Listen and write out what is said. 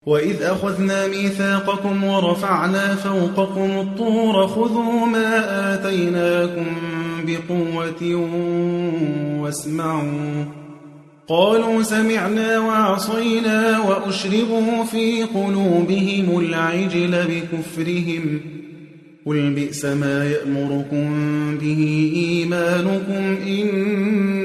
وَإِذْ أَخَذْنَا مِيثَاقَكُمْ وَرَفَعْنَا فَوْقَكُمُ الطُّورَ خُذُوا مَا آتَيْنَاكُمْ بِقُوَّةٍ وَاسْمَعُوا قَالُوا سَمِعْنَا وَعَصَيْنَا وَأُشْرِبُوا فِي قُلُوبِهِمُ الْعِجْلَ بِكُفْرِهِمْ قُلْ بِئْسَ مَا يَأْمُرُكُم بِهِ إِيمَانُكُمْ إِن